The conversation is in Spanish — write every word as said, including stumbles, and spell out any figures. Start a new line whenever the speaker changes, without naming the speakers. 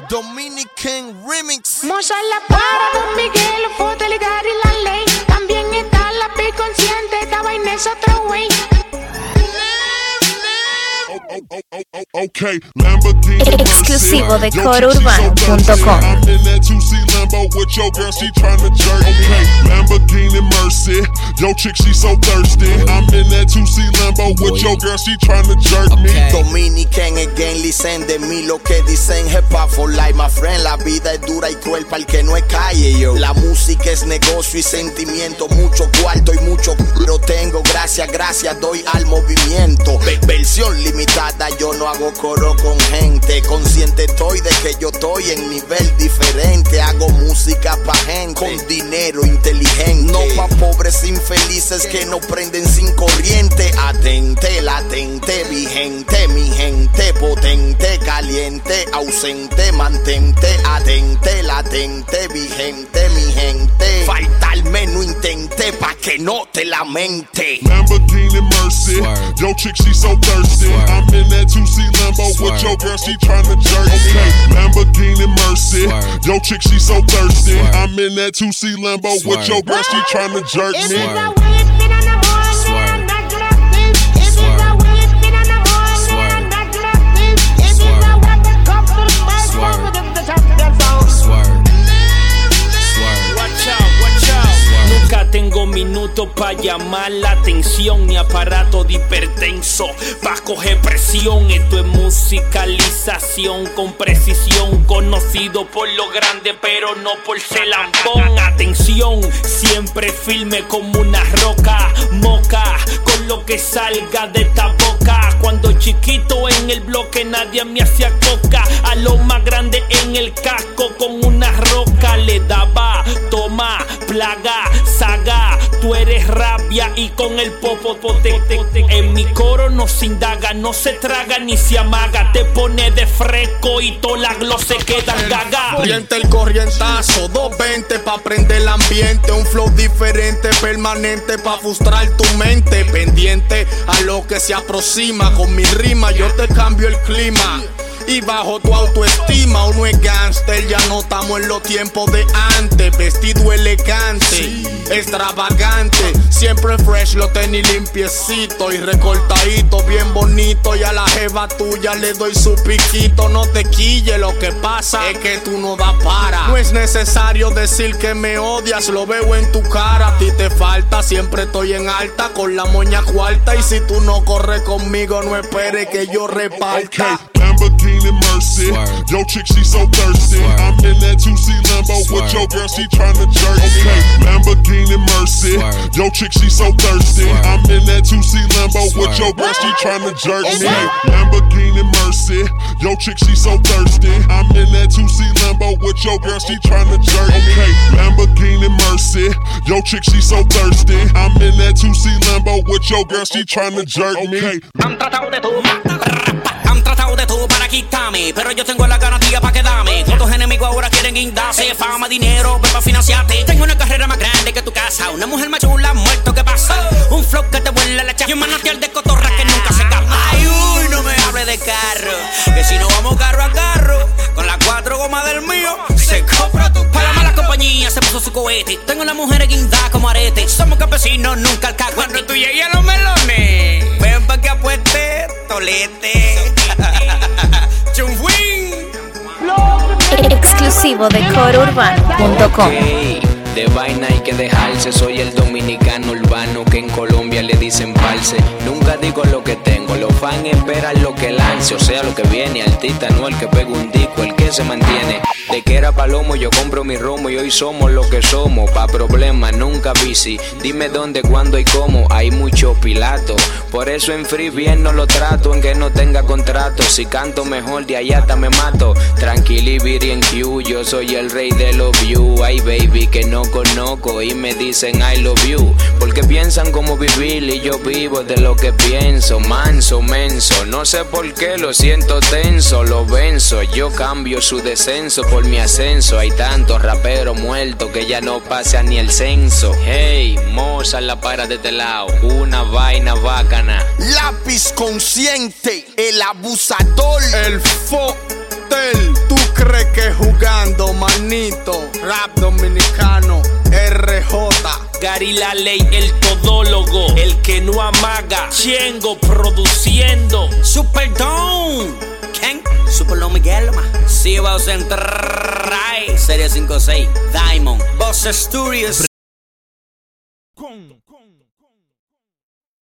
Dominican Remix.
Moza la para, Don Miguel, Fotel y Gary la ley. También está la Pi consciente, esta vaina es otro güey.
Okay, Lamborghini
exclusivo de coro urbano punto com.
I'm in that two C Lambo with your girl, she tryna jerk me. Okay, Lamborghini Mercy, yo chick, she so thirsty. I'm in that two C Lambo with your girl, she tryna jerk me.
Dominican again, listen de mí lo que dicen hepa for life, my friend. La vida es dura y cruel para el que no es calle, yo. La música es negocio y sentimiento, mucho cuarto y mucho pero tengo. Gracias, gracias, doy al movimiento. Ve- versión limitada, yo no hago coro con gente. Consciente estoy de que yo estoy en nivel diferente. Hago música pa' gente con dinero inteligente, no pa' pobres infelices que no prenden sin corriente. Atente, latente, vigente, mi gente potente, caliente, ausente, mantente. Atente, latente, vigente, mi gente. Faltarme no intente pa' que no te lamente.
Lamborghini Mercy, yo chick, she so thirsty. I'm in that two C Lambo with your girl, she tryna jerk me. Okay, Lamborghini Mercy, yo chick, she so thirsty. I'm in that two C Lambo with your girl, she tryna jerk me.
Nunca tengo minutos pa' llamar la atención, ni aparato de hipertenso pa' coger presión. Esto es musicalización con precisión, conocido por lo grande pero no por ser lambón. Atención, siempre firme como una roca, moca con lo que salga de esta boca. Cuando chiquito en el bloque nadie me hacía coca, a lo más grande en el casco con una roca le daba, toma, plaga, saga, tú eres rabia y con el popo te, te, te. En mi coro no se indaga, no se traga ni se amaga, te pone de fresco y toda la glo se quedan gaga.
Oriente el corrientazo, doscientos veinte pa' prender el ambiente. Un flow diferente, permanente pa' frustrar tu mente. Pendiente a lo que se aproxima, con mi rima yo te cambio el clima. Y bajo tu autoestima, uno es gangster, ya no estamos en los tiempos de antes. Vestido elegante, extravagante, siempre fresh, lo tenis limpiecito y recortadito, bien bonito. Y a la jeva tuya le doy su piquito. No te quille, lo que pasa es que tú no das para. No es necesario decir que me odias, lo veo en tu cara. A ti te falta, siempre estoy en alta con la moña cuarta. Y si tú no corres conmigo, no esperes que yo reparta.
Okay, Lamborghini Mercy, yo chick, she so thirsty. I'm in that two C Lambo with your girl, she tryna jerk me. Okay, Lamborghini Mercy, yo chick, she so thirsty. I'm in that two C Lambo with your girl, she tryna jerk me. Lamborghini Mercy, yo chick, she so thirsty. I'm in that two C Lambo with your girl, she tryna jerk me. Okay, Lamborghini Mercy, yo chick, she so thirsty. I'm in that two C Lambo with your girl, she tryna jerk me.
Han tratado de todo, han tratado de todo para quitarme, pero yo tengo la garantía para quedarme. Otros enemigos ahora quieren guindarse, fama, dinero, para financiarte. Tengo una carrera más grande que tu casa, una mujer más chula, muerto, ¿qué pasa? Un flow que te vuela la chapa y un manantial de cotorra que nunca se escapa. Ay, uy, no me hable de carro, que si no vamos carro a carro, con las cuatro gomas del mío, se compra tu carro. Para la mala compañía se puso su cohete, tengo las mujeres guindadas como arete. Somos campesinos, nunca al caco. Cuando tú llegues a los melones, ven pa' que apueste, tolete.
Exclusivo de coro urbano punto com.
Okay, de vaina hay que dejarse, soy el dominicano urbano que en Colombia le dicen parce. Nunca digo lo que tengo, los fans esperan lo que lance, o sea lo que viene. Artista no el que pega un disco, el que se mantiene. De que era palomo yo compro mi romo y hoy somos lo que somos. Pa' problemas nunca bici, dime dónde, cuándo y cómo. Hay mucho pilato, por eso en free bien no lo trato, en que no tenga contrato. Si canto mejor de allá hasta me mato. Tranquili viri en Q, yo soy el rey de los views. Ay baby que no conozco y me dicen I love you, porque piensan cómo vivir y yo vivo de lo que pienso. Manso, menso, no sé por qué lo siento tenso, lo venzo. Yo cambio su descenso por mi ascenso. Hay tantos raperos muertos que ya no pasa ni el censo. Hey, moza la para de este lado, una vaina bacana.
Lápiz consciente, el abusador, el fotel, tu crees que jugando, manito? Rap dominicano, R J.
Gary La Ley, el todólogo, el que no amaga. Chengo produciendo.
Super Don. ¿Quién? Super Lo Miguel, ma. Sí, vamos a entrar. Serie cinco seis. Diamond. Boss Studios.